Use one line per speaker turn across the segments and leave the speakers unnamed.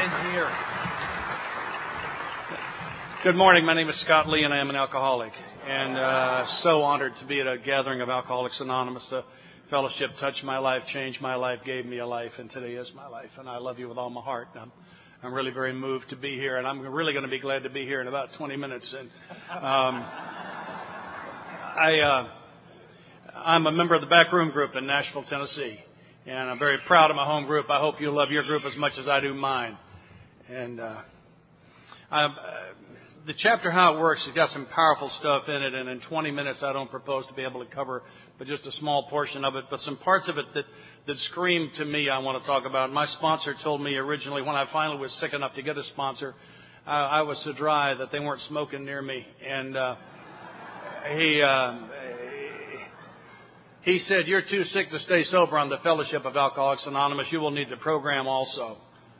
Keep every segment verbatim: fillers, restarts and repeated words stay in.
in here. Good morning. My name is Scott Lee, and I am an alcoholic. And uh, so honored to be at a gathering of Alcoholics Anonymous. The fellowship touched my life, changed my life, gave me a life, and today is my life. And I love you with all my heart. I'm, I'm really very moved to be here, and I'm really going to be glad to be here in about twenty minutes. And um, I, uh, I'm a member of the Backroom Group in Nashville, Tennessee. And I'm very proud of my home group. I hope you love your group as much as I do mine. And uh, I, uh, the chapter, How It Works, has got some powerful stuff in it. And in twenty minutes, I don't propose to be able to cover but just a small portion of it. But some parts of it that, that scream to me I want to talk about. My sponsor told me originally, when I finally was sick enough to get a sponsor, uh, I was so dry that they weren't smoking near me. And uh, he... Uh, He said, "You're too sick to stay sober on the Fellowship of Alcoholics Anonymous. You will need the program also."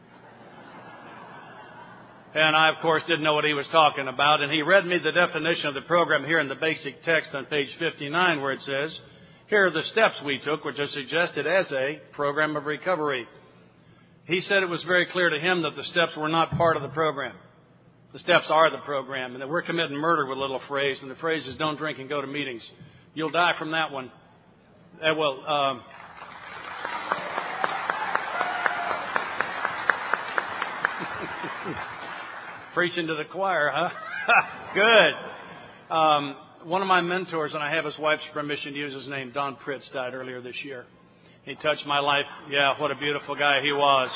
And I, of course, didn't know what he was talking about. And he read me the definition of the program here in the basic text on page fifty-nine, where it says, "Here are the steps we took, which are suggested as a program of recovery." He said it was very clear to him that the steps were not part of the program. The steps are the program, and that we're committing murder with a little phrase. And the phrase is, "Don't drink and go to meetings." You'll die from that one. Uh, well, um, preaching to the choir, huh? Good. Um, one of my mentors, and I have his wife's permission to use his name, Don Pritz, died earlier this year. He touched my life. Yeah, what a beautiful guy he was.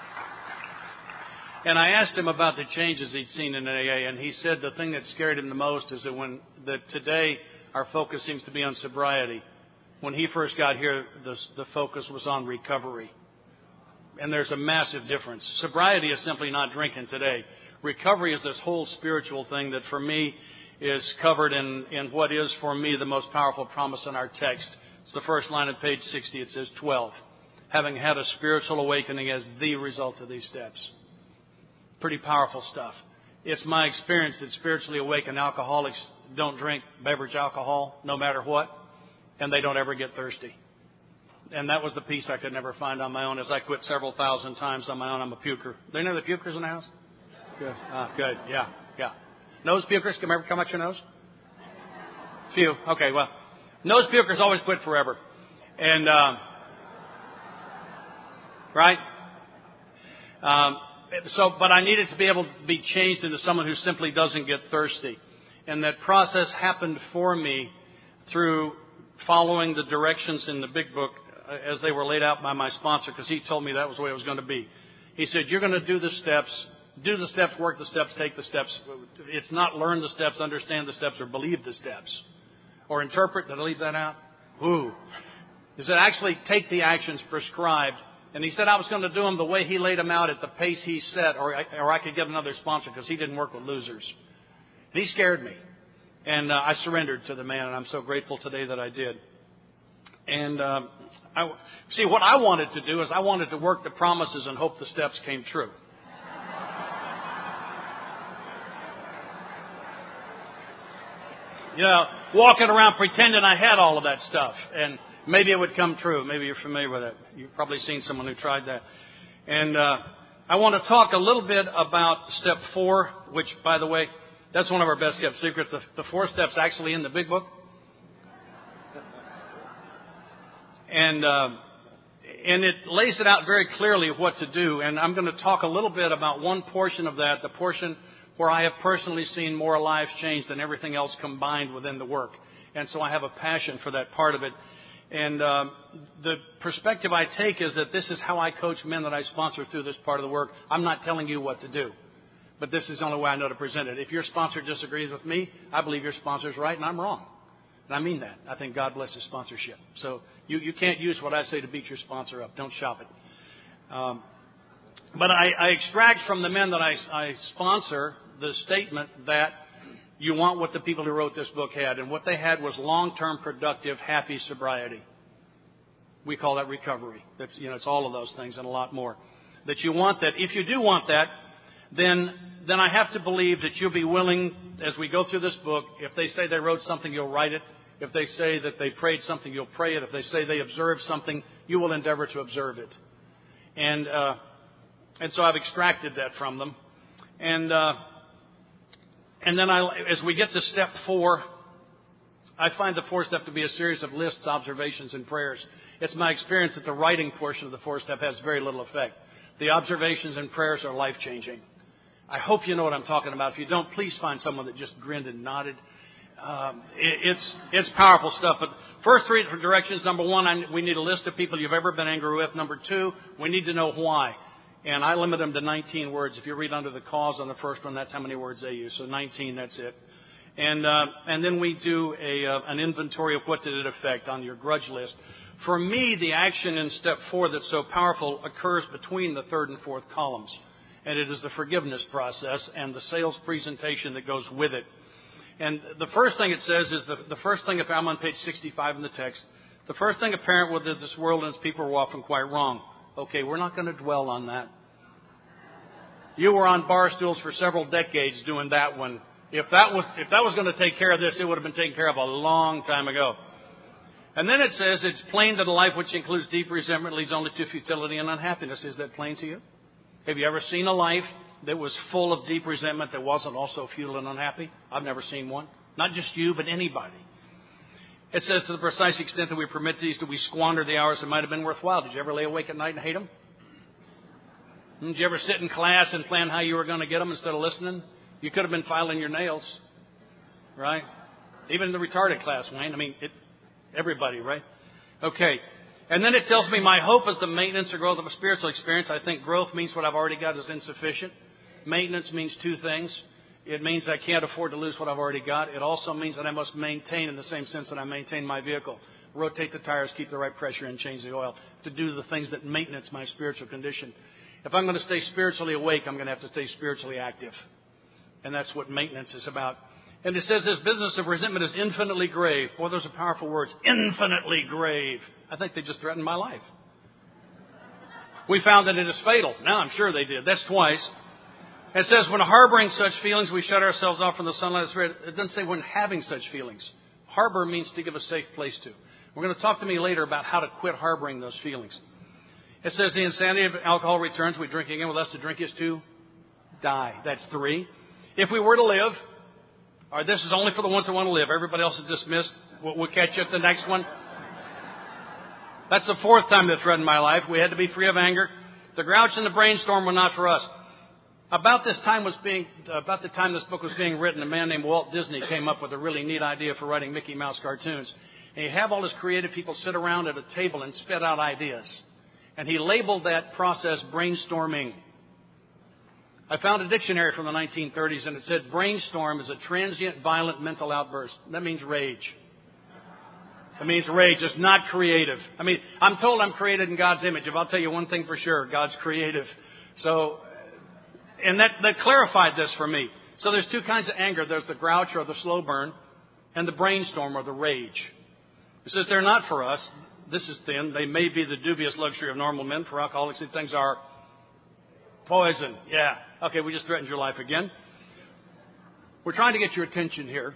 And I asked him about the changes he'd seen in A A, and he said the thing that scared him the most is that when that today our focus seems to be on sobriety. When he first got here, the, the focus was on recovery. And there's a massive difference. Sobriety is simply not drinking today. Recovery is this whole spiritual thing that for me is covered in, in what is for me the most powerful promise in our text. It's the first line of page sixty. It says twelve. Having had a spiritual awakening as the result of these steps. Pretty powerful stuff. It's my experience that spiritually awakened alcoholics don't drink beverage alcohol no matter what. And they don't ever get thirsty. And that was the piece I could never find on my own, as I quit several thousand times on my own. I'm a puker. Do you know the pukers in the house? Good. Ah, good. Yeah, yeah. Nose pukers, come, ever come out your nose? Few. Okay, well, nose pukers always quit forever. And, um, right? Um, so, but I needed to be able to be changed into someone who simply doesn't get thirsty. And that process happened for me through following the directions in the big book uh, as they were laid out by my sponsor, because he told me that was the way it was going to be. He said, "You're going to do the steps, do the steps, work the steps, take the steps." It's not learn the steps, understand the steps, or believe the steps. Or interpret. Did I leave that out? Ooh. He said, actually take the actions prescribed. And he said I was going to do them the way he laid them out at the pace he set, or I, or I could get another sponsor because he didn't work with losers. And he scared me. And uh, I surrendered to the man, and I'm so grateful today that I did. And uh, I, see, what I wanted to do is I wanted to work the promises and hope the steps came true. You know, walking around pretending I had all of that stuff, and maybe it would come true. Maybe you're familiar with it. You've probably seen someone who tried that. And uh, I want to talk a little bit about step four, which, by the way, that's one of our best kept secrets. The, the four steps actually in the big book. And uh, and it lays it out very clearly what to do. And I'm going to talk a little bit about one portion of that, the portion where I have personally seen more lives changed than everything else combined within the work. And so I have a passion for that part of it. And uh, the perspective I take is that this is how I coach men that I sponsor through this part of the work. I'm not telling you what to do. But this is the only way I know to present it. If your sponsor disagrees with me, I believe your sponsor's right and I'm wrong. And I mean that. I think God blesses sponsorship. So you, you can't use what I say to beat your sponsor up. Don't shop it. Um, but I, I extract from the men that I, I sponsor the statement that you want what the people who wrote this book had. And what they had was long-term, productive, happy sobriety. We call that recovery. That's, you know, it's all of those things and a lot more. That you want that. If you do want that, then then I have to believe that you'll be willing, as we go through this book, if they say they wrote something, you'll write it. If they say that they prayed something, you'll pray it. If they say they observed something, you will endeavor to observe it. And uh, And so I've extracted that from them. And uh, and then I, as we get to step four, I find the fourth step to be a series of lists, observations, and prayers. It's my experience that the writing portion of the fourth step has very little effect. The observations and prayers are life-changing. I hope you know what I'm talking about. If you don't, please find someone that just grinned and nodded. Um, it, it's it's powerful stuff. But first three directions, number one, I, we need a list of people you've ever been angry with. Number two, we need to know why. And I limit them to nineteen words. If you read under the cause on the first one, that's how many words they use. So nineteen, that's it. And uh, and then we do a uh, an inventory of what did it affect on your grudge list. For me, the action in step four that's so powerful occurs between the third and fourth columns. And it is the forgiveness process and the sales presentation that goes with it. And the first thing it says is the, the first thing, if I'm on page sixty-five in the text, the first thing apparent with this world and its people were often quite wrong. Okay, we're not going to dwell on that. You were on bar stools for several decades doing that one. If that was if that was going to take care of this, it would have been taken care of a long time ago. And then it says, it's plain that a life which includes deep resentment leads only to futility and unhappiness. Is that plain to you? Have you ever seen a life that was full of deep resentment that wasn't also futile and unhappy? I've never seen one. Not just you, but anybody. It says, to the precise extent that we permit these, do we squander the hours that might have been worthwhile? Did you ever lay awake at night and hate them? Did you ever sit in class and plan how you were going to get them instead of listening? You could have been filing your nails, right? Even in the retarded class, Wayne. I mean, it, everybody, right? Okay. And then it tells me my hope is the maintenance or growth of a spiritual experience. I think growth means what I've already got is insufficient. Maintenance means two things. It means I can't afford to lose what I've already got. It also means that I must maintain in the same sense that I maintain my vehicle. Rotate the tires, keep the right pressure, and change the oil. To do the things that maintenance my spiritual condition. If I'm going to stay spiritually awake, I'm going to have to stay spiritually active. And that's what maintenance is about. And it says this business of resentment is infinitely grave. Boy, those are powerful words. Infinitely grave. I think they just threatened my life. We found that it is fatal. Now I'm sure they did. That's twice. It says when harboring such feelings, we shut ourselves off from the sunlight of the Spirit. It doesn't say when having such feelings. Harbor means to give a safe place to. We're going to talk to me later about how to quit harboring those feelings. It says the insanity of alcohol returns. We drink again. With us to drink is to die. That's three. If we were to live, all right, this is only for the ones that want to live. Everybody else is dismissed. We'll, we'll catch you at the next one. That's the fourth time that threatened my life. We had to be free of anger. The grouch and the brainstorm were not for us. About this time was being, about the time this book was being written, a man named Walt Disney came up with a really neat idea for writing Mickey Mouse cartoons. And he'd have all his creative people sit around at a table and spit out ideas. And he labeled that process brainstorming. I found a dictionary from the nineteen thirties, and it said brainstorm is a transient, violent mental outburst. That means rage. It means rage. It's not creative. I mean, I'm told I'm created in God's image. If I'll tell you one thing for sure, God's creative. So, and that, that clarified this for me. So there's two kinds of anger. There's the grouch or the slow burn, and the brainstorm or the rage. It says they're not for us. This is thin. They may be the dubious luxury of normal men. For alcoholics, these things are poison. Yeah. Okay, we just threatened your life again. We're trying to get your attention here.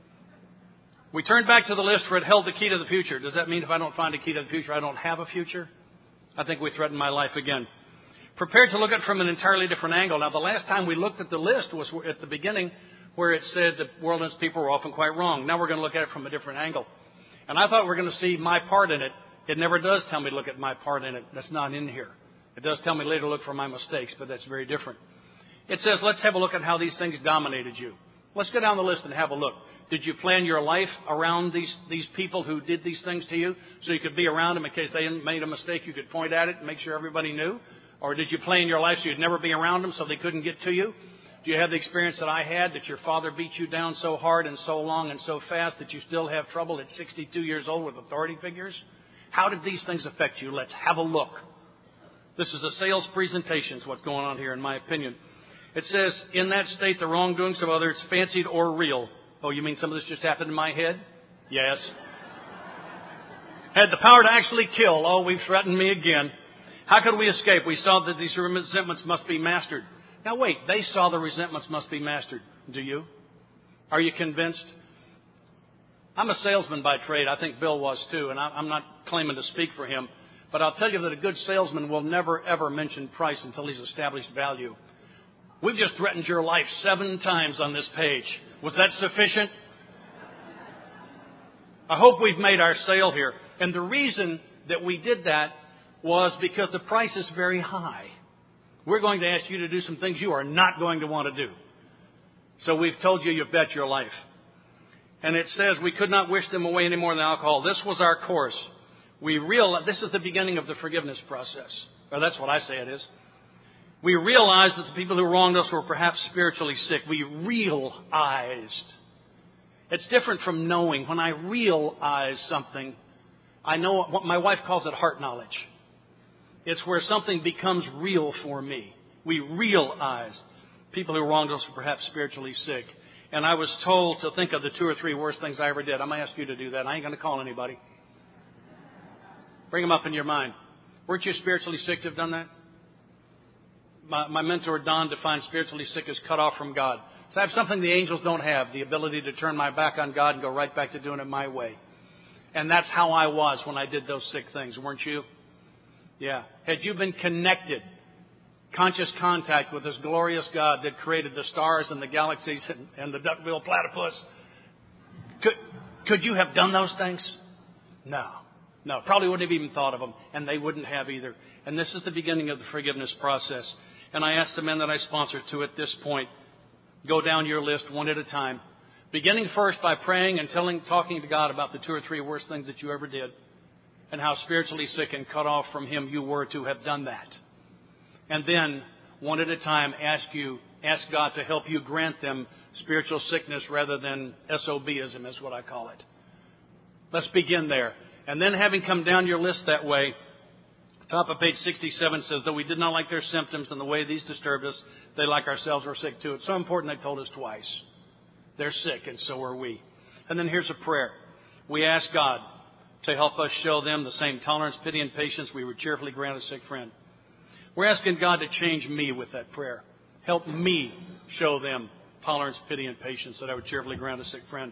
We turned back to the list where it held the key to the future. Does that mean if I don't find a key to the future, I don't have a future? I think we threatened my life again. Prepared to look at it from an entirely different angle. Now, the last time we looked at the list was at the beginning where it said the world and its people were often quite wrong. Now we're going to look at it from a different angle. And I thought we were going to see my part in it. It never does tell me to look at my part in it. That's not in here. It does tell me later to look for my mistakes, but that's very different. It says, let's have a look at how these things dominated you. Let's go down the list and have a look. Did you plan your life around these, these people who did these things to you so you could be around them in case they made a mistake, you could point at it and make sure everybody knew? Or did you plan your life so you'd never be around them so they couldn't get to you? Do you have the experience that I had, that your father beat you down so hard and so long and so fast that you still have trouble at sixty-two years old with authority figures? How did these things affect you? Let's have a look. This is a sales presentation is what's going on here, in my opinion. It says, in that state, the wrongdoings of others, fancied or real. Oh, you mean some of this just happened in my head? Yes. Had the power to actually kill. Oh, we've threatened me again. How could we escape? We saw that these resentments must be mastered. Now, wait, they saw the resentments must be mastered. Do you? Are you convinced? I'm a salesman by trade. I think Bill was too, and I'm not claiming to speak for him. But I'll tell you that a good salesman will never, ever mention price until he's established value. We've just threatened your life seven times on this page. Was that sufficient? I hope we've made our sale here. And the reason that we did that was because the price is very high. We're going to ask you to do some things you are not going to want to do. So we've told you, you bet your life. And it says we could not wish them away any more than alcohol. This was our course. We realize this is the beginning of the forgiveness process. Or that's what I say it is. We realized that the people who wronged us were perhaps spiritually sick. We realized. It's different from knowing. When I realize something, I know what my wife calls it heart knowledge. It's where something becomes real for me. We realize people who wronged us were perhaps spiritually sick. And I was told to think of the two or three worst things I ever did. I'm going to ask you to do that. I ain't going to call anybody. Bring them up in your mind. Weren't you spiritually sick to have done that? My, my mentor, Don, defined spiritually sick as cut off from God. So I have something the angels don't have, the ability to turn my back on God and go right back to doing it my way. And that's how I was when I did those sick things, weren't you? Yeah. Had you been connected, conscious contact with this glorious God that created the stars and the galaxies and, and the duck-billed platypus, could, could you have done those things? No. No, probably wouldn't have even thought of them, and they wouldn't have either. And this is the beginning of the forgiveness process. And I asked the men that I sponsored to at this point, go down your list one at a time, beginning first by praying and telling, talking to God about the two or three worst things that you ever did and how spiritually sick and cut off from Him you were to have done that. And then, one at a time, ask you, ask God to help you grant them spiritual sickness rather than S O B-ism is what I call it. Let's begin there. And then having come down your list that way, top of page sixty-seven says, though we did not like their symptoms and the way these disturbed us, they like ourselves were sick too. It's so important they told us twice. They're sick and so are we. And then here's a prayer. We ask God to help us show them the same tolerance, pity, and patience we would cheerfully grant a sick friend. We're asking God to change me with that prayer. Help me show them tolerance, pity, and patience that I would cheerfully grant a sick friend.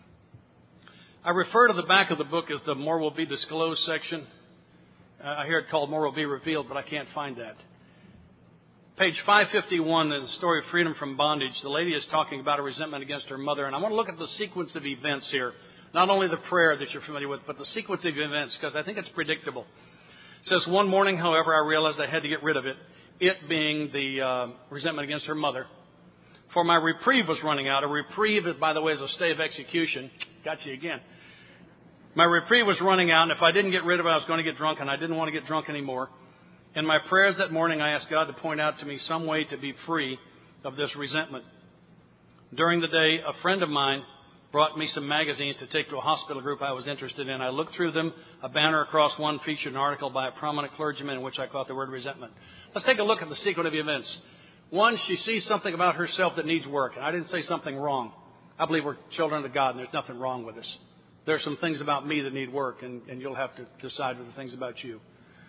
I refer to the back of the book as the more will be disclosed section. Uh, I hear it called more will be revealed, but I can't find that. Page five fifty-one is the story of freedom from bondage. The lady is talking about a resentment against her mother. And I want to look at the sequence of events here. Not only the prayer that you're familiar with, but the sequence of events, because I think it's predictable. It says, one morning, however, I realized I had to get rid of it. It being the uh, resentment against her mother. For my reprieve was running out. A reprieve, by the way, is a stay of execution. Got you again. My reprieve was running out, and if I didn't get rid of it, I was going to get drunk, and I didn't want to get drunk anymore. In my prayers that morning, I asked God to point out to me some way to be free of this resentment. During the day, a friend of mine brought me some magazines to take to a hospital group I was interested in. I looked through them. A banner across one featured an article by a prominent clergyman in which I caught the word resentment. Let's take a look at the sequence of events. One, she sees something about herself that needs work, and I didn't say something wrong. I believe we're children of God, and there's nothing wrong with us. There's some things about me that need work, and, and you'll have to decide with the things about you.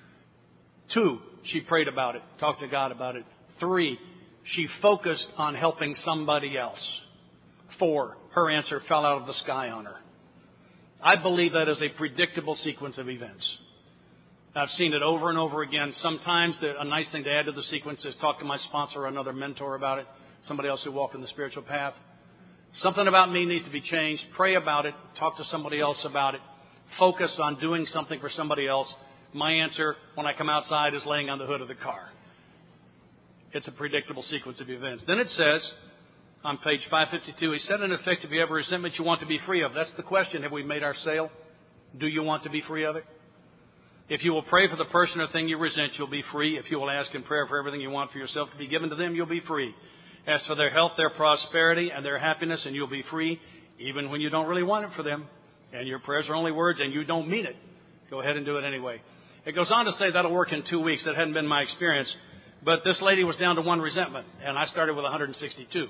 Two, she prayed about it, talked to God about it. Three, she focused on helping somebody else. Four, her answer fell out of the sky on her. I believe that is a predictable sequence of events. I've seen it over and over again. Sometimes the, a nice thing to add to the sequence is talk to my sponsor or another mentor about it, somebody else who walked in the spiritual path. Something about me needs to be changed. Pray about it. Talk to somebody else about it. Focus on doing something for somebody else. My answer when I come outside is laying on the hood of the car. It's a predictable sequence of events. Then it says on page five fifty-two, he said in effect, if you have a resentment you want to be free of. That's the question. Have we made our sale? Do you want to be free of it? If you will pray for the person or thing you resent, you'll be free. If you will ask in prayer for everything you want for yourself to be given to them, you'll be free. Ask for their health, their prosperity, and their happiness, and you'll be free, even when you don't really want it for them. And your prayers are only words, and you don't mean it. Go ahead and do it anyway. It goes on to say that'll work in two weeks. That hadn't been my experience. But this lady was down to one resentment, and I started with one hundred sixty-two.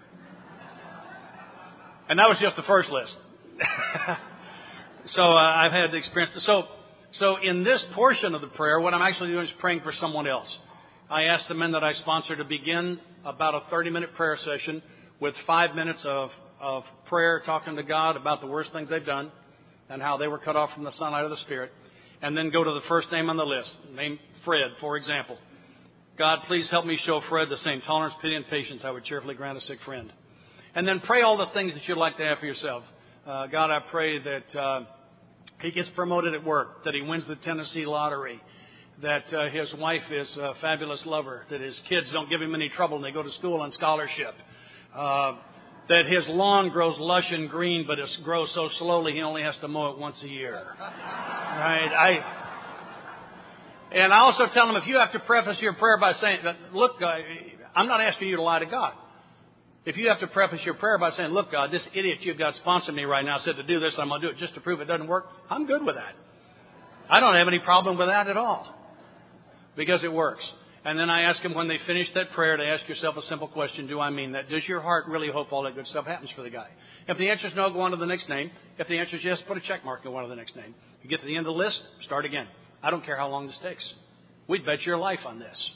And that was just the first list. So uh, I've had the experience. So, so in this portion of the prayer, what I'm actually doing is praying for someone else. I asked the men that I sponsor to begin about a thirty-minute prayer session with five minutes of, of prayer, talking to God about the worst things they've done and how they were cut off from the sunlight of the Spirit. and then go to the first name on the list. Name Fred, for example. God, please help me show Fred the same tolerance, pity, and patience I would cheerfully grant a sick friend. And then pray all the things that you'd like to have for yourself. Uh, God, I pray that uh, he gets promoted at work, that he wins the Tennessee lottery, that uh, his wife is a fabulous lover, that his kids don't give him any trouble and they go to school on scholarship, uh, that his lawn grows lush and green, but it grows so slowly he only has to mow it once a year. Right? I... And I also tell them, if you have to preface your prayer by saying, look, uh, I'm not asking you to lie to God. If you have to preface your prayer by saying, look, God, this idiot you've got sponsoring me right now said to do this, I'm going to do it just to prove it doesn't work, I'm good with that. I don't have any problem with that at all because it works. And then I ask them when they finish that prayer to ask yourself a simple question, do I mean that? Does your heart really hope all that good stuff happens for the guy? If the answer is no, go on to the next name. If the answer is yes, put a check mark and go on to the next name. You get to the end of the list, start again. I don't care how long this takes. We'd bet your life on this.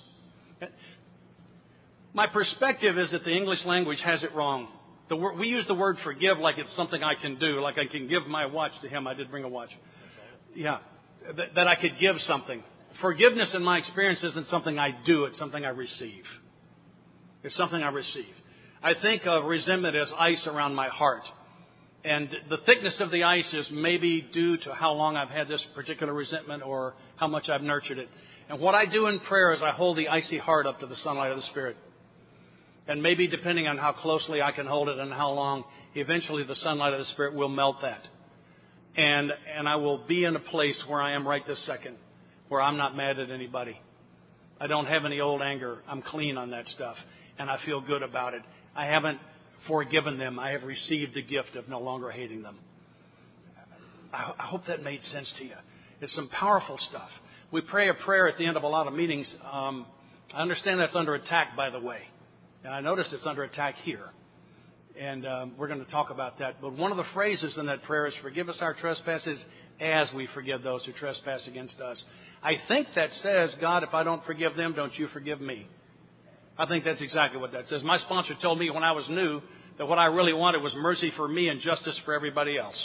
My perspective is that the English language has it wrong. The word, we use the word forgive like it's something I can do, like I can give my watch to him. I did bring a watch. Yeah, that, that I could give something. Forgiveness, in my experience, isn't something I do. It's something I receive. It's something I receive. I think of resentment as ice around my heart. And the thickness of the ice is maybe due to how long I've had this particular resentment or how much I've nurtured it. And what I do in prayer is I hold the icy heart up to the sunlight of the Spirit. And maybe depending on how closely I can hold it and how long, eventually the sunlight of the Spirit will melt that. And and I will be in a place where I am right this second, where I'm not mad at anybody. I don't have any old anger. I'm clean on that stuff. And I feel good about it. I haven't forgiven them. I have received the gift of no longer hating them. I, I hope that made sense to you. It's some powerful stuff. We pray a prayer at the end of a lot of meetings. Um, I understand that's under attack, by the way. And I notice it's under attack here. And um, we're going to talk about that. But one of the phrases in that prayer is, forgive us our trespasses as we forgive those who trespass against us. I think that says, God, if I don't forgive them, don't you forgive me. I think that's exactly what that says. My sponsor told me when I was new that what I really wanted was mercy for me and justice for everybody else.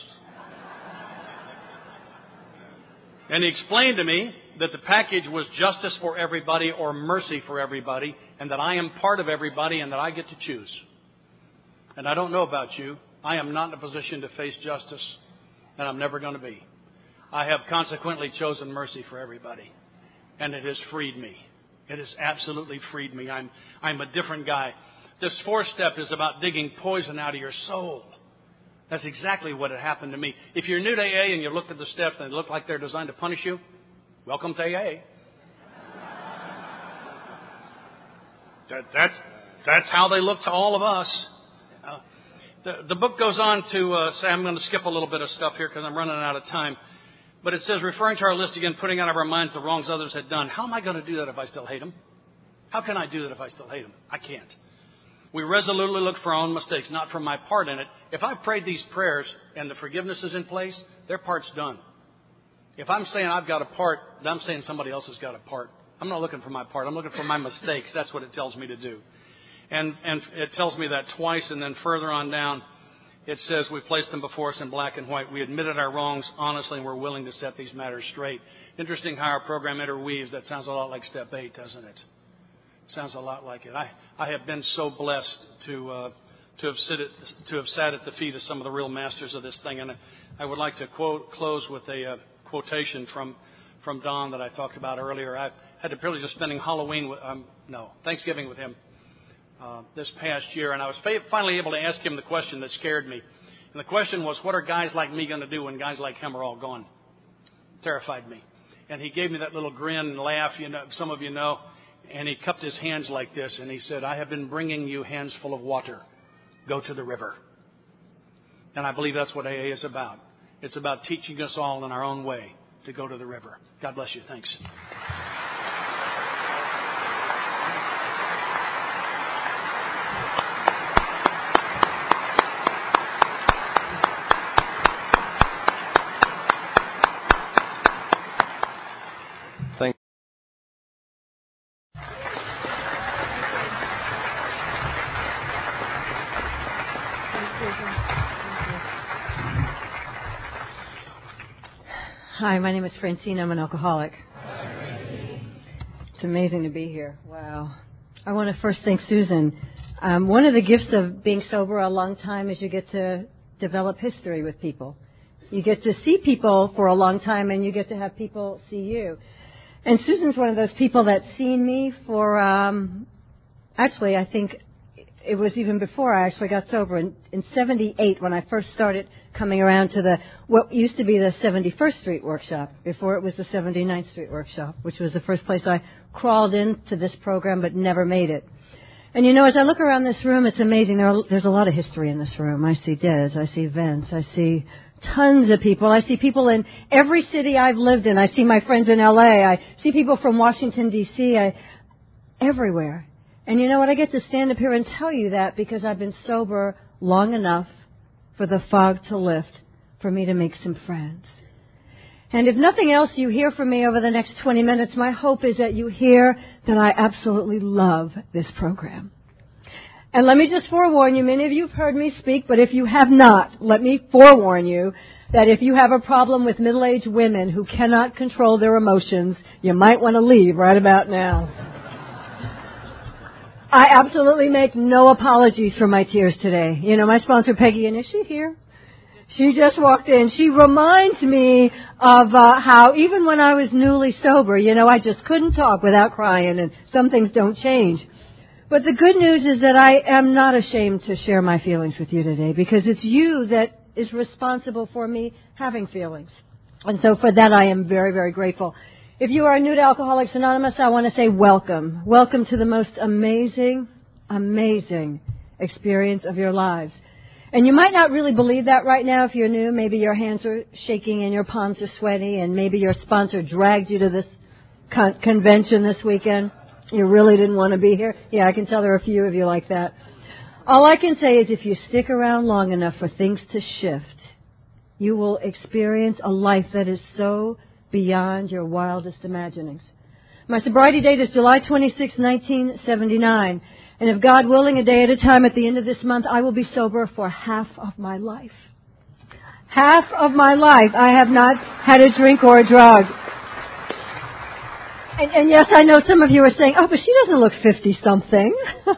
And he explained to me that the package was justice for everybody or mercy for everybody, and that I am part of everybody and that I get to choose. And I don't know about you. I am not in a position to face justice, and I'm never going to be. I have consequently chosen mercy for everybody, and it has freed me. It has absolutely freed me. I'm, I'm a different guy. This fourth step is about digging poison out of your soul. That's exactly what had happened to me. If you're new to A A and you looked at the steps and they look like they're designed to punish you, welcome to A A. That, that's, that's how they look to all of us. Uh, the, the book goes on to uh, say, I'm going to skip a little bit of stuff here because I'm running out of time. But it says, referring to our list again, putting out of our minds the wrongs others had done. How am I going to do that if I still hate them? How can I do that if I still hate them? I can't. We resolutely look for our own mistakes, not for my part in it. If I've prayed these prayers and the forgiveness is in place, their part's done. If I'm saying I've got a part, then I'm saying somebody else has got a part. I'm not looking for my part. I'm looking for my mistakes. That's what it tells me to do. And, and it tells me that twice, and then further on down, it says we placed them before us in black and white. We admitted our wrongs honestly and we're willing to set these matters straight. Interesting how our program interweaves. That sounds a lot like step eight, doesn't it? Sounds a lot like it. I, I have been so blessed to uh, to have sit at, to have sat at the feet of some of the real masters of this thing. And I would like to quote close with a uh, quotation from from Don that I talked about earlier. I had the privilege of spending Halloween with um, no Thanksgiving with him uh, this past year, and I was fa- finally able to ask him the question that scared me. And the question was, what are guys like me going to do when guys like him are all gone? Terrified me. And he gave me that little grin and laugh. You know, some of you know. And he cupped his hands like this, and he said, I have been bringing you hands full of water. Go to the river. And I believe that's what A A is about. It's about teaching us all in our own way to go to the river. God bless you. Thanks.
Thank Hi, my name is Francine. I'm an alcoholic. It's amazing to be here. Wow. I want to first thank Susan. Um, one of the gifts of being sober a long time is you get to develop history with people. You get to see people for a long time, and you get to have people see you. And Susan's one of those people that's seen me for, um, actually, I think it was even before I actually got sober. In, in seventy-eight, when I first started coming around to the what used to be the seventy-first Street Workshop, before it was the seventy-ninth Street Workshop, which was the first place I crawled into this program but never made it. And, you know, as I look around this room, it's amazing. There are, there's a lot of history in this room. I see Des. I see Vince. I see tons of people. I see people in every city I've lived in. I see my friends in L A. I see people from Washington, D C I, everywhere. And you know what? I get to stand up here and tell you that because I've been sober long enough for the fog to lift, for me to make some friends. And if nothing else you hear from me over the next twenty minutes, my hope is that you hear that I absolutely love this program. And let me just forewarn you, many of you have heard me speak, but if you have not, let me forewarn you that if you have a problem with middle-aged women who cannot control their emotions, you might want to leave right about now. I absolutely make no apologies for my tears today. You know, my sponsor, Peggy, and is she here? She just walked in. She reminds me of uh, how even when I was newly sober, you know, I just couldn't talk without crying, and some things don't change. But the good news is that I am not ashamed to share my feelings with you today, because it's you that is responsible for me having feelings. And so for that, I am very, very grateful. If you are new to Alcoholics Anonymous, I want to say welcome. Welcome to the most amazing, amazing experience of your lives. And you might not really believe that right now if you're new. Maybe your hands are shaking and your palms are sweaty, and maybe your sponsor dragged you to this con- convention this weekend. You really didn't want to be here. Yeah, I can tell there are a few of you like that. All I can say is if you stick around long enough for things to shift, you will experience a life that is so beyond your wildest imaginings. My sobriety date is July twenty-sixth, nineteen seventy-nine. And if God willing, a day at a time at the end of this month, I will be sober for half of my life. Half of my life I have not had a drink or a drug. And, and yes, I know some of you are saying, oh, but she doesn't look fifty-something.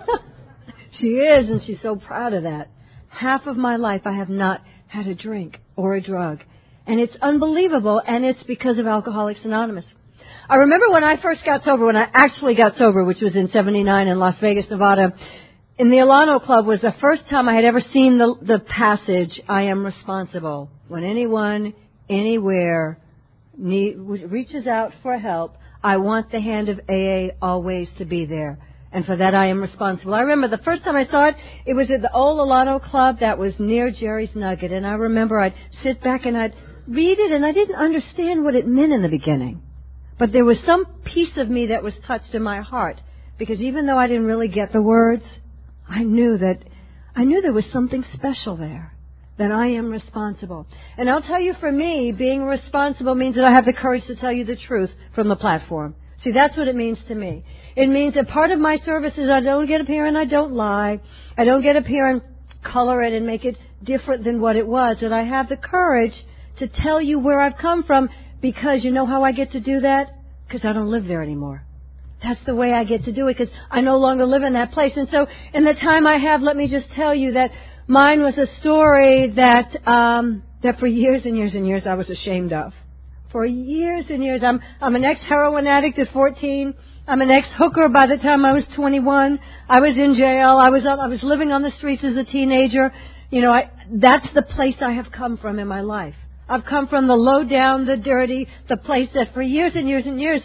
She is, and she's so proud of that. Half of my life I have not had a drink or a drug. And it's unbelievable, and it's because of Alcoholics Anonymous. I remember when I first got sober, when I actually got sober, which was in seventy-nine in Las Vegas, Nevada, in the Alano Club was the first time I had ever seen the, the passage, I am responsible. When anyone, anywhere, need, reaches out for help, I want the hand of A A always to be there. And for that I am responsible. I remember the first time I saw it, it was at the old Alano Club that was near Jerry's Nugget. And I remember I'd sit back and I'd read it, and I didn't understand what it meant in the beginning. But there was some piece of me that was touched in my heart, because even though I didn't really get the words, I knew that I knew there was something special there, that I am responsible. And I'll tell you, for me, being responsible means that I have the courage to tell you the truth from the platform. See, that's what it means to me. It means that part of my service is I don't get up here and I don't lie. I don't get up here and color it and make it different than what it was. That I have the courage to tell you where I've come from, because you know how I get to do that? Because I don't live there anymore. That's the way I get to do it, because I no longer live in that place. And so in the time I have, let me just tell you that mine was a story that um, that for years and years and years I was ashamed of. For years and years. I'm I'm an ex-heroin addict at fourteen. I'm an ex-hooker by the time I was twenty-one. I was in jail. I was I was living on the streets as a teenager. You know, I, that's the place I have come from in my life. I've come from the low down, the dirty, the place that for years and years and years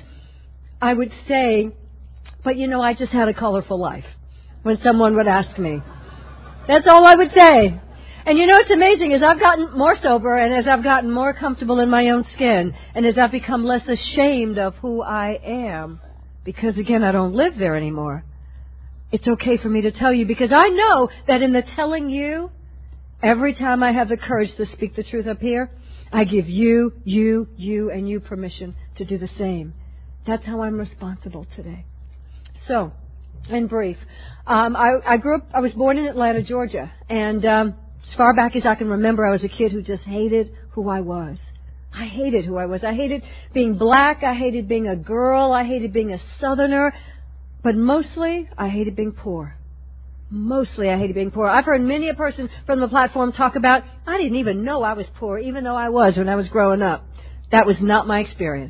I would say, but you know, I just had a colorful life when someone would ask me. That's all I would say. And you know what's amazing is I've gotten more sober, and as I've gotten more comfortable in my own skin, and as I've become less ashamed of who I am, because again, I don't live there anymore, it's okay for me to tell you, because I know that in the telling you, every time I have the courage to speak the truth up here, I give you, you, you, and you permission to do the same. That's how I'm responsible today. So, in brief, um, I, I grew up, I was born in Atlanta, Georgia, and um, as far back as I can remember, I was a kid who just hated who I was. I hated who I was. I hated being black. I hated being a girl. I hated being a Southerner. But mostly, I hated being poor. Mostly, I hated being poor. I've heard many a person from the platform talk about, I didn't even know I was poor, even though I was when I was growing up. That was not my experience.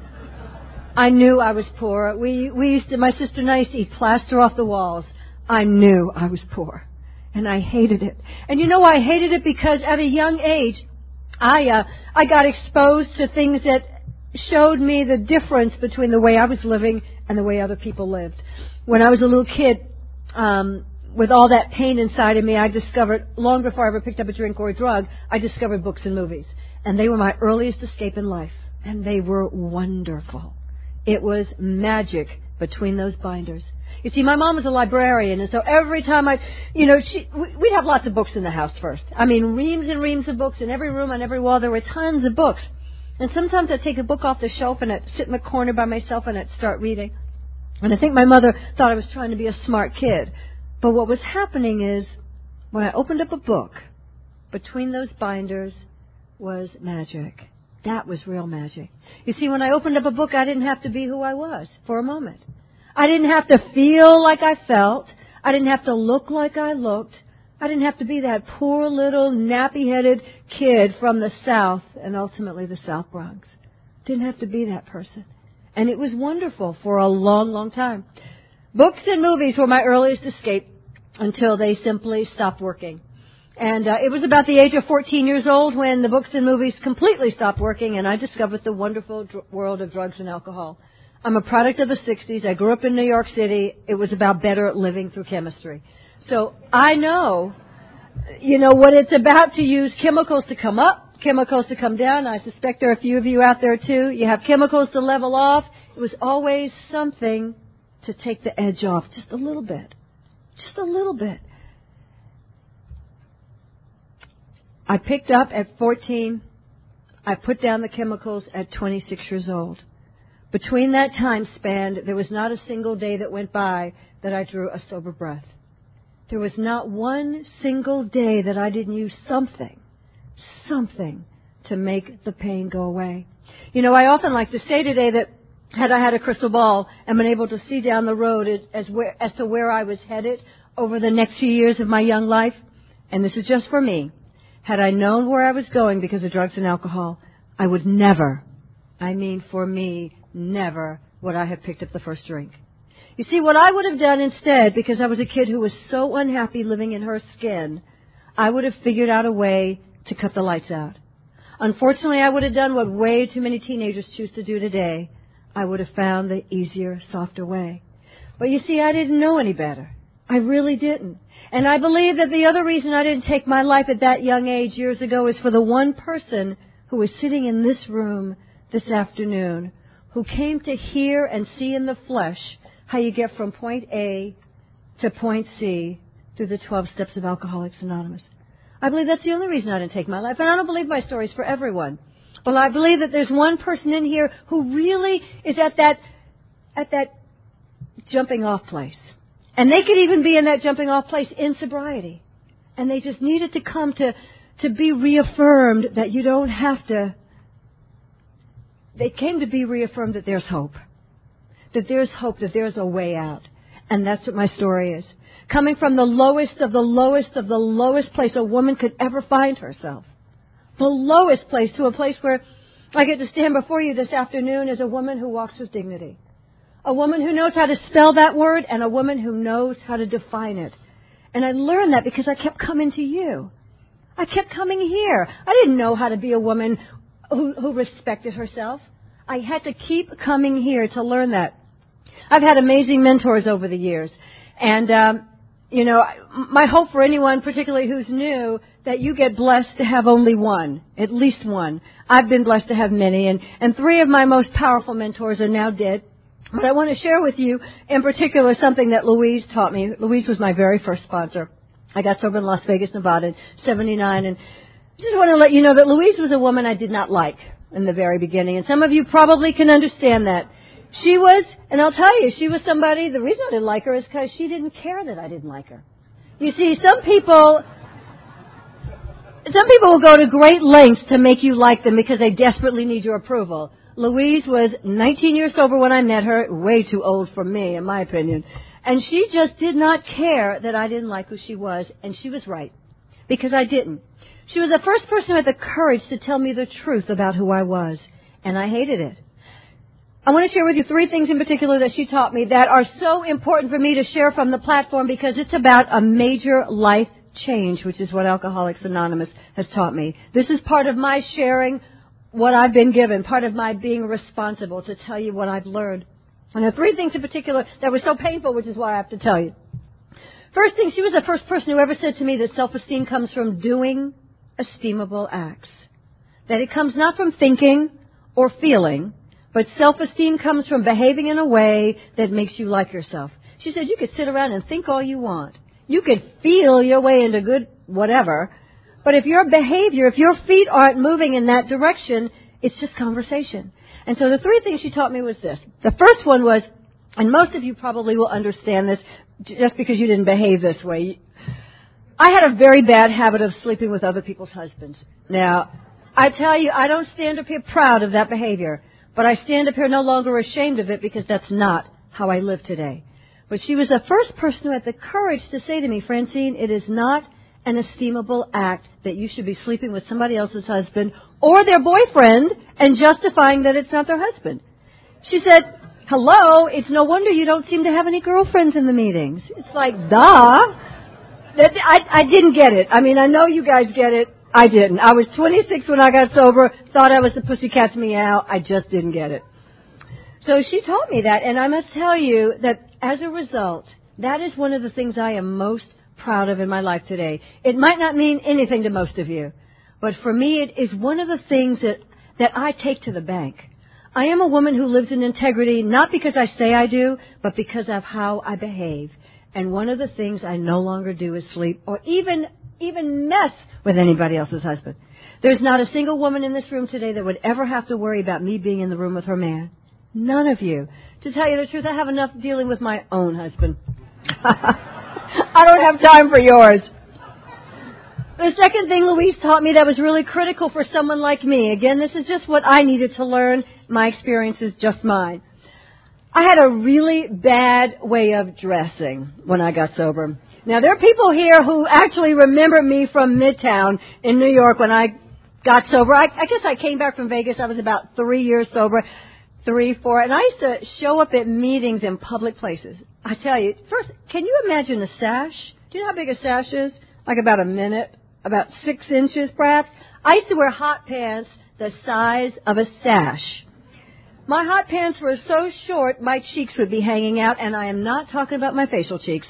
I knew I was poor. We, we used to, my sister and I used to eat plaster off the walls. I knew I was poor. And I hated it. And you know why I hated it? Because at a young age, I, uh, I got exposed to things that showed me the difference between the way I was living and the way other people lived. When I was a little kid, um, with all that pain inside of me, I discovered, long before I ever picked up a drink or a drug, I discovered books and movies. And they were my earliest escape in life. And they were wonderful. It was magic between those binders. You see, my mom was a librarian, and so every time I, you know, she, we'd have lots of books in the house first. I mean, reams and reams of books in every room, on every wall. There were tons of books. And sometimes I'd take a book off the shelf and I'd sit in the corner by myself and I'd start reading. And I think my mother thought I was trying to be a smart kid. But what was happening is, when I opened up a book, between those binders was magic. That was real magic. You see, when I opened up a book, I didn't have to be who I was for a moment. I didn't have to feel like I felt. I didn't have to look like I looked. I didn't have to be that poor little nappy-headed kid from the South and ultimately the South Bronx. Didn't have to be that person. And it was wonderful for a long, long time. Books and movies were my earliest escape until they simply stopped working. And uh, it was about the age of fourteen years old when the books and movies completely stopped working and I discovered the wonderful dr- world of drugs and alcohol. I'm a product of the sixties. I grew up in New York City. It was about better living through chemistry. So I know, you know, what it's about to use chemicals to come up, chemicals to come down. I suspect there are a few of you out there, too. You have chemicals to level off. It was always something to take the edge off just a little bit. Just a little bit. I picked up at fourteen. I put down the chemicals at twenty-six years old. Between that time span, there was not a single day that went by that I drew a sober breath. There was not one single day that I didn't use something, something to make the pain go away. You know, I often like to say today that had I had a crystal ball and been able to see down the road as, where, as to where I was headed over the next few years of my young life, and this is just for me, had I known where I was going because of drugs and alcohol, I would never, I mean for me, never would I have picked up the first drink. You see, what I would have done instead, because I was a kid who was so unhappy living in her skin, I would have figured out a way to cut the lights out. Unfortunately, I would have done what way too many teenagers choose to do today. I would have found the easier, softer way. But you see, I didn't know any better. I really didn't. And I believe that the other reason I didn't take my life at that young age years ago is for the one person who is sitting in this room this afternoon who came to hear and see in the flesh how you get from point A to point C through the twelve steps of Alcoholics Anonymous. I believe that's the only reason I didn't take my life. And I don't believe my story's for everyone. But I believe that there's one person in here who really is at that, at that jumping off place. And they could even be in that jumping off place in sobriety. And they just needed to come to, to be reaffirmed that you don't have to. They came to be reaffirmed that there's hope. That there's hope, that there's a way out. And that's what my story is. Coming from the lowest of the lowest of the lowest place a woman could ever find herself. The lowest place to a place where I get to stand before you this afternoon as a woman who walks with dignity. A woman who knows how to spell that word and a woman who knows how to define it. And I learned that because I kept coming to you. I kept coming here. I didn't know how to be a woman who, who respected herself. I had to keep coming here to learn that. I've had amazing mentors over the years. And, um, you know, my hope for anyone, particularly who's new, that you get blessed to have only one, at least one. I've been blessed to have many. And, and three of my most powerful mentors are now dead. But I want to share with you, in particular, something that Louise taught me. Louise was my very first sponsor. I got sober in Las Vegas, Nevada in seventy-nine. And I just want to let you know that Louise was a woman I did not like in the very beginning. And some of you probably can understand that. She was, and I'll tell you, she was somebody, the reason I didn't like her is because she didn't care that I didn't like her. You see, some people, some people will go to great lengths to make you like them because they desperately need your approval. Louise was nineteen years sober when I met her, way too old for me, in my opinion. And she just did not care that I didn't like who she was, and she was right, because I didn't. She was the first person who had the courage to tell me the truth about who I was, and I hated it. I want to share with you three things in particular that she taught me that are so important for me to share from the platform because it's about a major life change, which is what Alcoholics Anonymous has taught me. This is part of my sharing what I've been given, part of my being responsible to tell you what I've learned. And there are three things in particular that were so painful, which is why I have to tell you. First thing, she was the first person who ever said to me that self-esteem comes from doing esteemable acts. That it comes not from thinking or feeling, but self-esteem comes from behaving in a way that makes you like yourself. She said you could sit around and think all you want. You could feel your way into good whatever, but if your behavior, if your feet aren't moving in that direction, it's just conversation. And so the three things she taught me was this. The first one was, and most of you probably will understand this just because you didn't behave this way. I had a very bad habit of sleeping with other people's husbands. Now, I tell you, I don't stand up here proud of that behavior, but I stand up here no longer ashamed of it because that's not how I live today. But she was the first person who had the courage to say to me, Francine, it is not an esteemable act that you should be sleeping with somebody else's husband or their boyfriend and justifying that it's not their husband. She said, hello, it's no wonder you don't seem to have any girlfriends in the meetings. It's like, duh. I, I didn't get it. I mean, I know you guys get it. I didn't. I was twenty-six when I got sober, thought I was the pussycat's meow. I just didn't get it. So she taught me that, and I must tell you that as a result, that is one of the things I am most proud of in my life today. It might not mean anything to most of you, but for me it is one of the things that, that I take to the bank. I am a woman who lives in integrity, not because I say I do, but because of how I behave. And one of the things I no longer do is sleep or even even mess with anybody else's husband. There's not a single woman in this room today that would ever have to worry about me being in the room with her man. None of you. To tell you the truth, I have enough dealing with my own husband. I don't have time for yours. The second thing Louise taught me that was really critical for someone like me, again, this is just what I needed to learn. My experience is just mine. I had a really bad way of dressing when I got sober. Now, there are people here who actually remember me from Midtown in New York when I got sober. I, I guess I came back from Vegas. I was about three years sober, three, four. And I used to show up at meetings in public places. I tell you, first, can you imagine a sash? Do you know how big a sash is? Like about a minute, about six inches perhaps. I used to wear hot pants the size of a sash. My hot pants were so short, my cheeks would be hanging out, and I am not talking about my facial cheeks.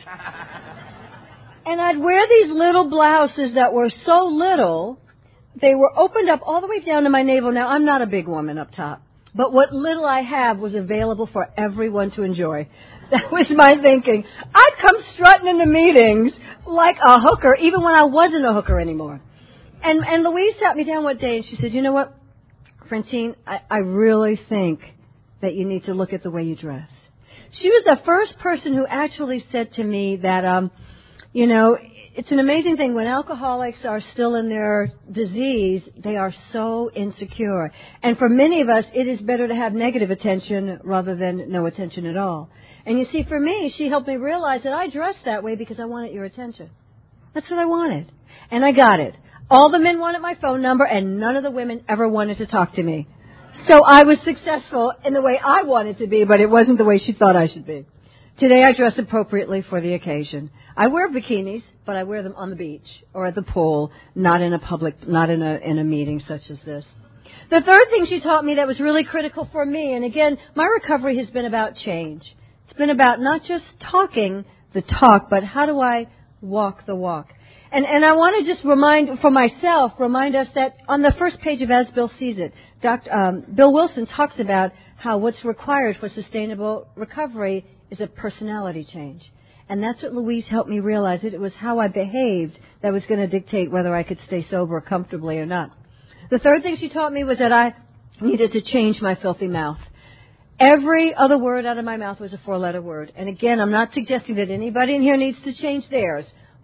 And I'd wear these little blouses that were so little, they were opened up all the way down to my navel. Now, I'm not a big woman up top, but what little I have was available for everyone to enjoy. That was my thinking. I'd come strutting into meetings like a hooker, even when I wasn't a hooker anymore. And, and Louise sat me down one day, and she said, you know what? Francine, I, I really think that you need to look at the way you dress. She was the first person who actually said to me that, um, you know, it's an amazing thing. When alcoholics are still in their disease, they are so insecure. And for many of us, it is better to have negative attention rather than no attention at all. And you see, for me, she helped me realize that I dressed that way because I wanted your attention. That's what I wanted. And I got it. All the men wanted my phone number, and none of the women ever wanted to talk to me. So I was successful in the way I wanted to be, but it wasn't the way she thought I should be. Today I dress appropriately for the occasion. I wear bikinis, but I wear them on the beach or at the pool, not in a public, not in a in a meeting such as this. The third thing she taught me that was really critical for me, and again, my recovery has been about change. It's been about not just talking the talk, but how do I walk the walk? And, and I want to just remind, for myself, remind us that on the first page of As Bill Sees It, Doctor Um, Bill Wilson talks about how what's required for sustainable recovery is a personality change. And that's what Louise helped me realize. It, it was how I behaved that was going to dictate whether I could stay sober comfortably or not. The third thing she taught me was that I needed to change my filthy mouth. Every other word out of my mouth was a four-letter word. And again, I'm not suggesting that anybody in here needs to change theirs.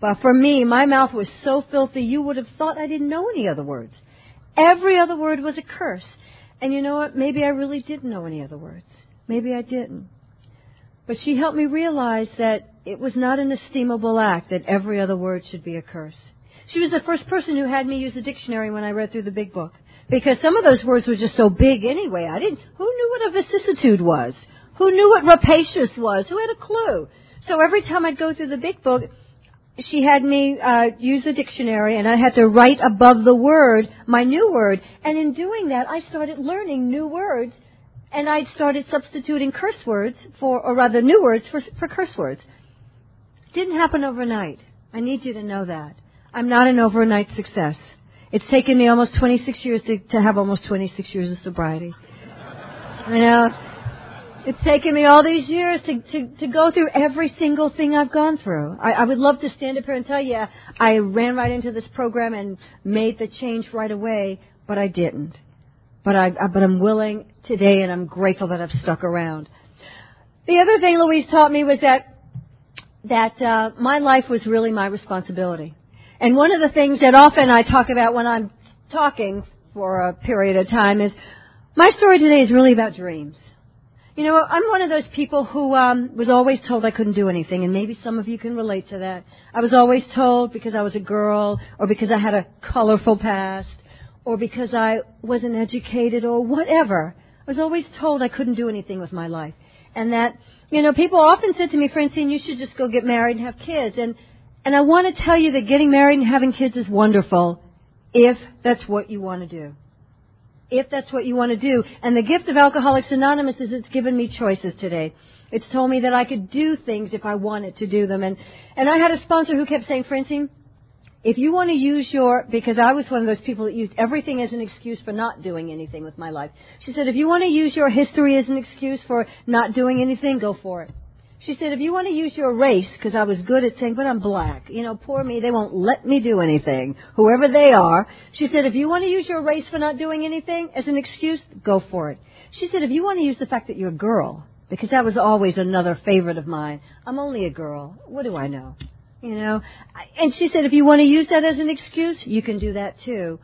But for me, my mouth was so filthy, you would have thought I didn't know any other words. Every other word was a curse. And you know what? Maybe I really didn't know any other words. Maybe I didn't. But she helped me realize that it was not an esteemable act that every other word should be a curse. She was the first person who had me use a dictionary when I read through the big book. Because some of those words were just so big anyway. I didn't, who knew what a vicissitude was? Who knew what rapacious was? Who had a clue? So every time I'd go through the big book, she had me uh, use a dictionary, and I had to write above the word my new word. And in doing that, I started learning new words, and I started substituting curse words for, or rather new words for, for curse words. It didn't happen overnight. I need you to know that. I'm not an overnight success. It's taken me almost twenty-six years to, to have almost twenty-six years of sobriety. You know, it's taken me all these years to, to, to go through every single thing I've gone through. I, I would love to stand up here and tell you I ran right into this program and made the change right away, but I didn't. But, I, I, but I'm willing today, and I'm grateful that I've stuck around. The other thing Louise taught me was that, that uh, my life was really my responsibility. And one of the things that often I talk about when I'm talking for a period of time is my story today is really about dreams. You know, I'm one of those people who um, was always told I couldn't do anything, and maybe some of you can relate to that. I was always told because I was a girl, or because I had a colorful past, or because I wasn't educated, or whatever. I was always told I couldn't do anything with my life. And that, you know, people often said to me, Francine, you should just go get married and have kids. And And I want to tell you that getting married and having kids is wonderful if that's what you want to do. If that's what you want to do. And the gift of Alcoholics Anonymous is it's given me choices today. It's told me that I could do things if I wanted to do them. And, and I had a sponsor who kept saying, Francine, if you want to use your, because I was one of those people that used everything as an excuse for not doing anything with my life. She said, if you want to use your history as an excuse for not doing anything, go for it. She said, if you want to use your race, because I was good at saying, but I'm black. You know, poor me, they won't let me do anything, whoever they are. She said, if you want to use your race for not doing anything as an excuse, go for it. She said, if you want to use the fact that you're a girl, because that was always another favorite of mine. I'm only a girl. What do I know? You know? And she said, if you want to use that as an excuse, you can do that too.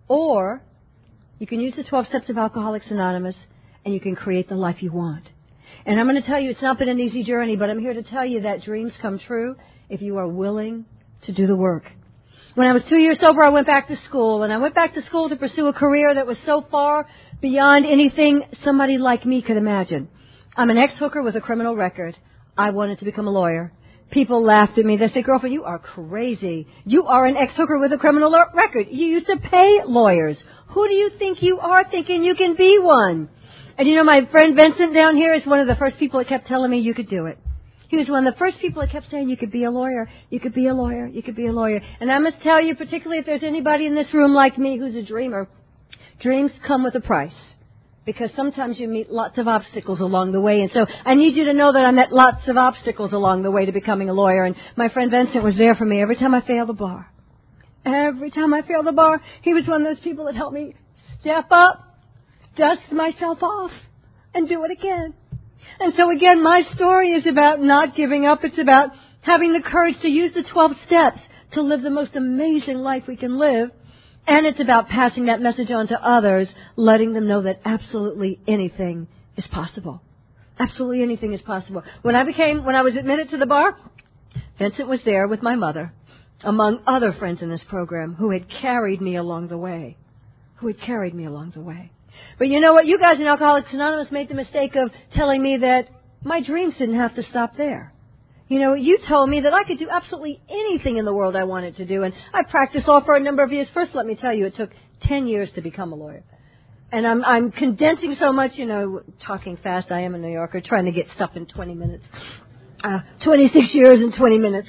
Or you can use the twelve Steps of Alcoholics Anonymous, and you can create the life you want. And I'm going to tell you, it's not been an easy journey, but I'm here to tell you that dreams come true if you are willing to do the work. When I was two years sober, I went back to school, and I went back to school to pursue a career that was so far beyond anything somebody like me could imagine. I'm an ex-hooker with a criminal record. I wanted to become a lawyer. People laughed at me. They said, girlfriend, you are crazy. You are an ex-hooker with a criminal record. You used to pay lawyers. Who do you think you are thinking you can be one? And you know, my friend Vincent down here is one of the first people that kept telling me you could do it. He was one of the first people that kept saying you could be a lawyer, you could be a lawyer, you could be a lawyer. And I must tell you, particularly if there's anybody in this room like me who's a dreamer, dreams come with a price. Because sometimes you meet lots of obstacles along the way. And so I need you to know that I met lots of obstacles along the way to becoming a lawyer. And my friend Vincent was there for me every time I failed a bar. Every time I failed a bar, he was one of those people that helped me step up, dust myself off, and do it again. And so again, my story is about not giving up. It's about having the courage to use the twelve steps to live the most amazing life we can live. And it's about passing that message on to others, letting them know that absolutely anything is possible. Absolutely anything is possible. When I became, when I was admitted to the bar, Vincent was there with my mother, among other friends in this program who had carried me along the way. Who had carried me along the way. But you know what? You guys in Alcoholics Anonymous made the mistake of telling me that my dreams didn't have to stop there. You know, you told me that I could do absolutely anything in the world I wanted to do. And I practiced law for a number of years. First, let me tell you, it took ten years to become a lawyer. And I'm, I'm condensing so much, you know, talking fast. I am a New Yorker, trying to get stuff in twenty minutes. Uh, twenty-six years and twenty minutes.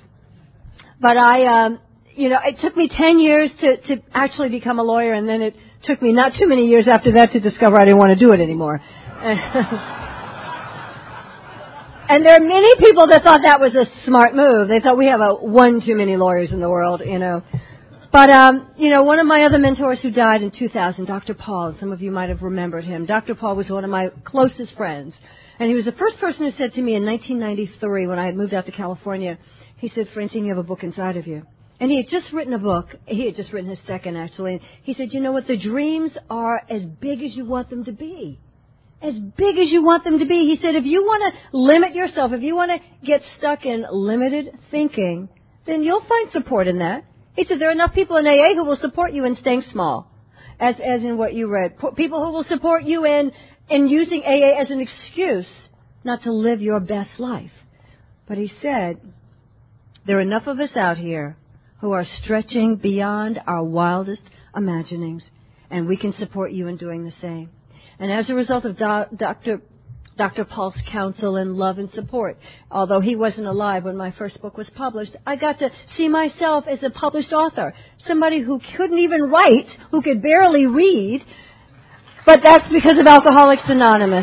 But I, um, you know, it took me ten years to, to actually become a lawyer. And then it took me not too many years after that to discover I didn't want to do it anymore. And there are many people that thought that was a smart move. They thought we have a one too many lawyers in the world, you know. But, um, you know, one of my other mentors who died in two thousand, Doctor Paul, some of you might have remembered him. Doctor Paul was one of my closest friends. And he was the first person who said to me in nineteen ninety-three, when I had moved out to California, he said, Francine, you have a book inside of you. And he had just written a book. He had just written his second, actually. And he said, you know what? The dreams are as big as you want them to be. As big as you want them to be. He said, if you want to limit yourself, if you want to get stuck in limited thinking, then you'll find support in that. He said, there are enough people in A A who will support you in staying small, as as in what you read. People who will support you in, in using A A as an excuse not to live your best life. But he said, there are enough of us out here who are stretching beyond our wildest imaginings, and we can support you in doing the same. And as a result of Do- Doctor Doctor Paul's counsel and love and support, although he wasn't alive when my first book was published, I got to see myself as a published author, somebody who couldn't even write, who could barely read, but that's because of Alcoholics Anonymous.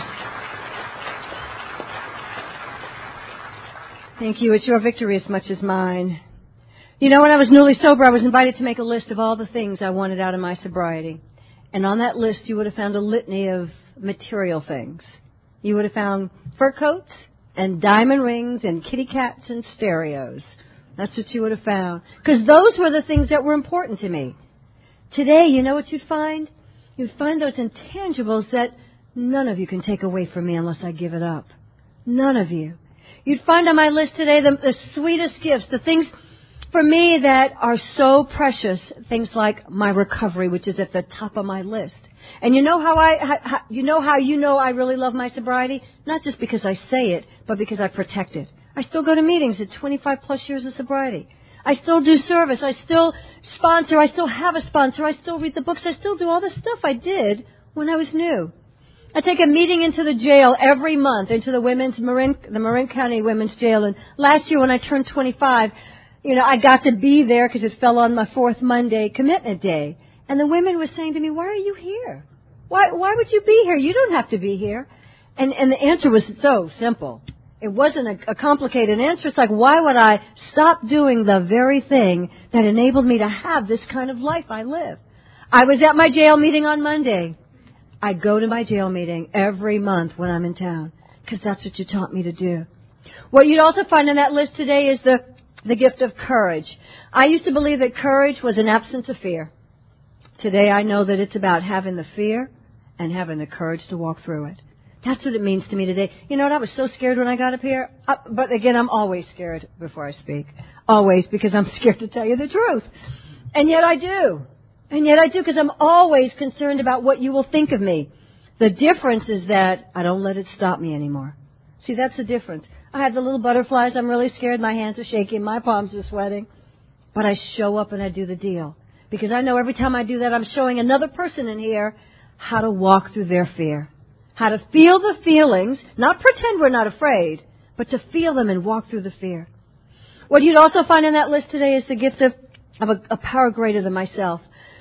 Thank you. It's your victory as much as mine. You know, when I was newly sober, I was invited to make a list of all the things I wanted out of my sobriety. And on that list, you would have found a litany of material things. You would have found fur coats and diamond rings and kitty cats and stereos. That's what you would have found. Because those were the things that were important to me. Today, you know what you'd find? You'd find those intangibles that none of you can take away from me unless I give it up. None of you. You'd find on my list today the, the sweetest gifts, the things for me that are so precious, things like my recovery, which is at the top of my list. And you know how I, how, you know how you know I really love my sobriety? Not just because I say it, but because I protect it. I still go to meetings at twenty-five plus years of sobriety. I still do service. I still sponsor. I still have a sponsor. I still read the books. I still do all the stuff I did when I was new. I take a meeting into the jail every month, into the women's Marin, the Marin County Women's Jail. And last year when I turned twenty-five, you know, I got to be there because it fell on my fourth Monday, commitment day. And the women were saying to me, why are you here? Why why would you be here? You don't have to be here. And and the answer was so simple. It wasn't a, a complicated answer. It's like, why would I stop doing the very thing that enabled me to have this kind of life I live? I was at my jail meeting on Monday. I go to my jail meeting every month when I'm in town because that's what you taught me to do. What you'd also find on that list today is the, the gift of courage. I used to believe that courage was an absence of fear. Today I know that it's about having the fear and having the courage to walk through it. That's what it means to me today. You know what? I was so scared when I got up here. Uh, but again, I'm always scared before I speak. Always, because I'm scared to tell you the truth. And yet I do. And yet I do, because I'm always concerned about what you will think of me. The difference is that I don't let it stop me anymore. See, that's the difference. I have the little butterflies. I'm really scared. My hands are shaking. My palms are sweating. But I show up and I do the deal. Because I know every time I do that, I'm showing another person in here how to walk through their fear. How to feel the feelings, not pretend we're not afraid, but to feel them and walk through the fear. What you'd also find on that list today is the gift of, of a, a power greater than myself.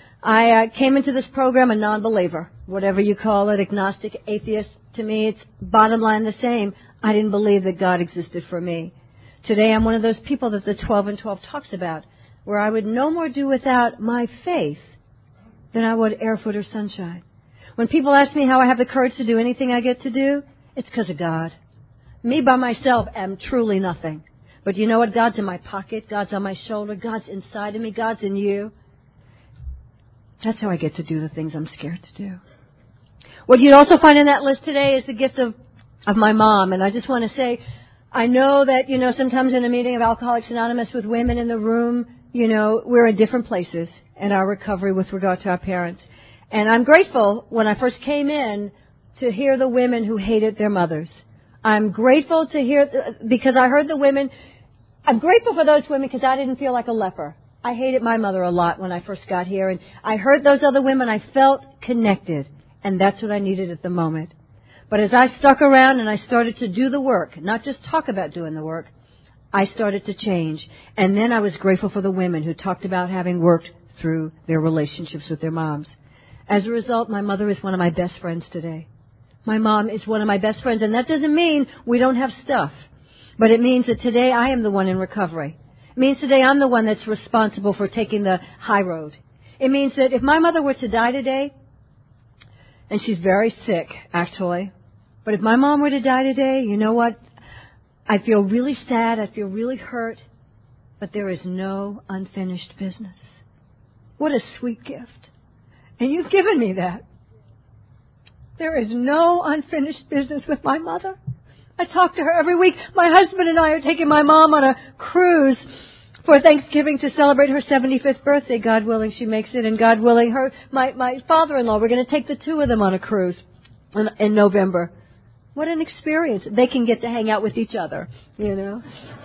I uh, came into this program a non-believer, whatever you call it, agnostic, atheist. To me, it's bottom line the same. I didn't believe that God existed for me. Today, I'm one of those people that the twelve and twelve talks about, where I would no more do without my faith than I would air, food, or sunshine. When people ask me how I have the courage to do anything I get to do, it's because of God. Me by myself am truly nothing. But you know what? God's in my pocket. God's on my shoulder. God's inside of me. God's in you. That's how I get to do the things I'm scared to do. What you'd also find in that list today is the gift of, of my mom. And I just want to say, I know that, you know, sometimes in a meeting of Alcoholics Anonymous with women in the room, you know, we're in different places in our recovery with regard to our parents. And I'm grateful when I first came in to hear the women who hated their mothers. I'm grateful to hear, because I heard the women, I'm grateful for those women because I didn't feel like a leper. I hated my mother a lot when I first got here. And I heard those other women, I felt connected. And that's what I needed at the moment. But as I stuck around and I started to do the work, not just talk about doing the work, I started to change. And then I was grateful for the women who talked about having worked through their relationships with their moms. As a result, my mother is one of my best friends today. My mom is one of my best friends. And that doesn't mean we don't have stuff. But it means that today I am the one in recovery. It means today I'm the one that's responsible for taking the high road. It means that if my mother were to die today, and she's very sick, actually, But if my mom were to die today, you know what? I'd feel really sad. I'd feel really hurt. But there is no unfinished business. What a sweet gift. And you've given me that. There is no unfinished business with my mother. I talk to her every week. My husband and I are taking my mom on a cruise for Thanksgiving to celebrate her seventy-fifth birthday. God willing, she makes it. And God willing, her my, my father-in-law, we're going to take the two of them on a cruise in, in November. What an experience. They can get to hang out with each other, you know.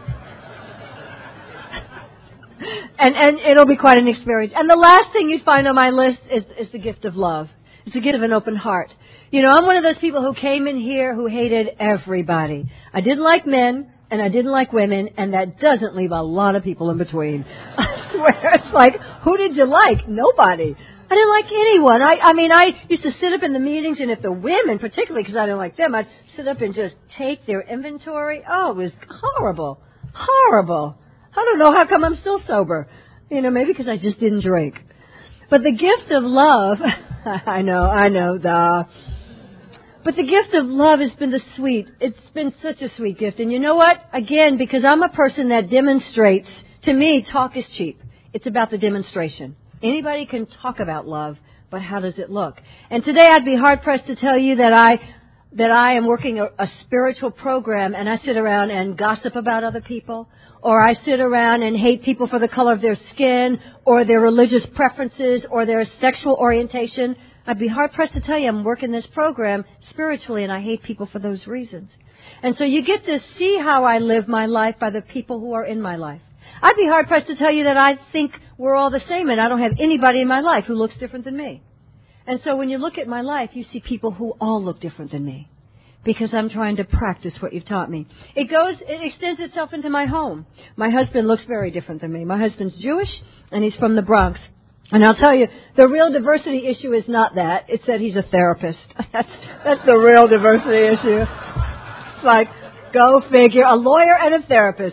and and it'll be quite an experience. And the last thing you'd find on my list is, is the gift of love. It's a gift of an open heart. You know, I'm one of those people who came in here who hated everybody. I didn't like men, and I didn't like women, and that doesn't leave a lot of people in between. I swear, it's like, who did you like? Nobody. I didn't like anyone. I, I mean, I used to sit up in the meetings, and if the women, particularly because I didn't like them, I'd sit up and just take their inventory. Oh, it was horrible. Horrible. I don't know how come I'm still sober. You know, maybe because I just didn't drink. But the gift of love, I know, I know, the... But the gift of love has been the sweet. It's been such a sweet gift. And you know what? Again, because I'm a person that demonstrates, to me, talk is cheap. It's about the demonstration. Anybody can talk about love, but how does it look? And today I'd be hard-pressed to tell you that I that I am working a, a spiritual program and I sit around and gossip about other people, or I sit around and hate people for the color of their skin, or their religious preferences, or their sexual orientation. I'd be hard-pressed to tell you I'm working this program spiritually, and I hate people for those reasons. And so you get to see how I live my life by the people who are in my life. I'd be hard-pressed to tell you that I think we're all the same, and I don't have anybody in my life who looks different than me. And so when you look at my life, you see people who all look different than me, because I'm trying to practice what you've taught me. It goes, it extends itself into my home. My husband looks very different than me. My husband's Jewish, and he's from the Bronx. And I'll tell you, the real diversity issue is not that. It's that he's a therapist. That's, that's the real diversity issue. It's like, go figure, a lawyer and a therapist.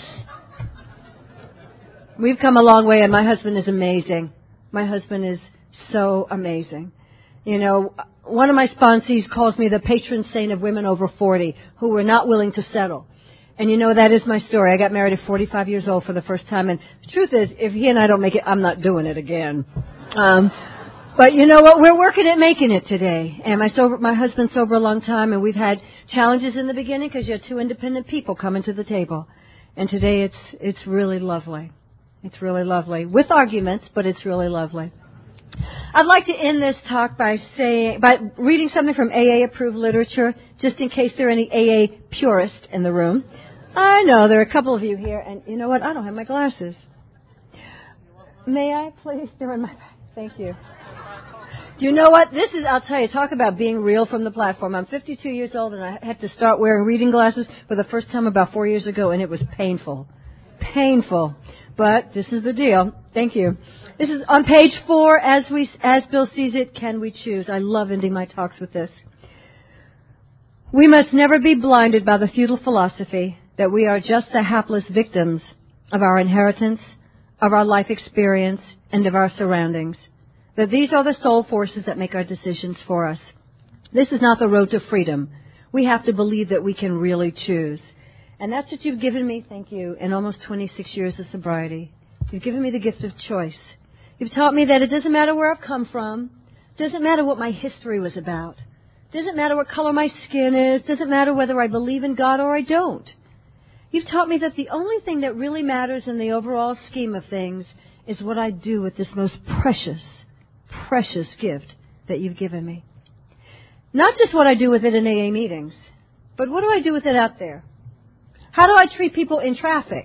We've come a long way, and my husband is amazing. My husband is so amazing. You know, one of my sponsees calls me the patron saint of women over forty who were not willing to settle. And you know, that is my story. I got married at forty-five years old for the first time. And the truth is, if he and I don't make it, I'm not doing it again. Um, but you know what? We're working at making it today. And my sober, my husband's sober a long time. And we've had challenges in the beginning because you had two independent people coming to the table. And today it's, it's really lovely. It's really lovely. With arguments, but it's really lovely. I'd like to end this talk by saying, by reading something from A A-approved literature, just in case there are any A A purists in the room. I know there are a couple of you here, and you know what? I don't have my glasses. May I, please? They're in my bag. Thank you. Do you know what? This is, I'll tell you, talk about being real from the platform. I'm fifty-two years old, and I had to start wearing reading glasses for the first time about four years ago, and it was painful. Painful. But this is the deal. Thank you. This is on page four, as we, as Bill sees it, can we choose? I love ending my talks with this. We must never be blinded by the futile philosophy that we are just the hapless victims of our inheritance, of our life experience, and of our surroundings. That these are the sole forces that make our decisions for us. This is not the road to freedom. We have to believe that we can really choose. And that's what you've given me, thank you, in almost twenty-six years of sobriety. You've given me the gift of choice. You've taught me that it doesn't matter where I've come from. It doesn't matter what my history was about. It doesn't matter what color my skin is. It doesn't matter whether I believe in God or I don't. You've taught me that the only thing that really matters in the overall scheme of things is what I do with this most precious, precious gift that you've given me. Not just what I do with it in A A meetings, but what do I do with it out there? How do I treat people in traffic?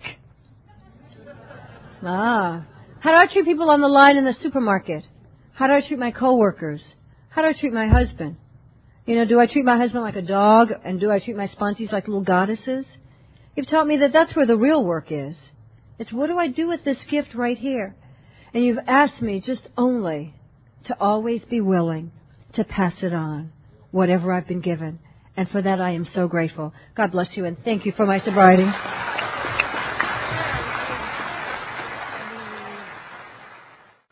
Ah. How do I treat people on the line in the supermarket? How do I treat my coworkers? How do I treat my husband? You know, do I treat my husband like a dog? And do I treat my sponsees like little goddesses? You've taught me that that's where the real work is. It's what do I do with this gift right here? And you've asked me just only to always be willing to pass it on, whatever I've been given. And for that I am so grateful. God bless you and thank you for my sobriety.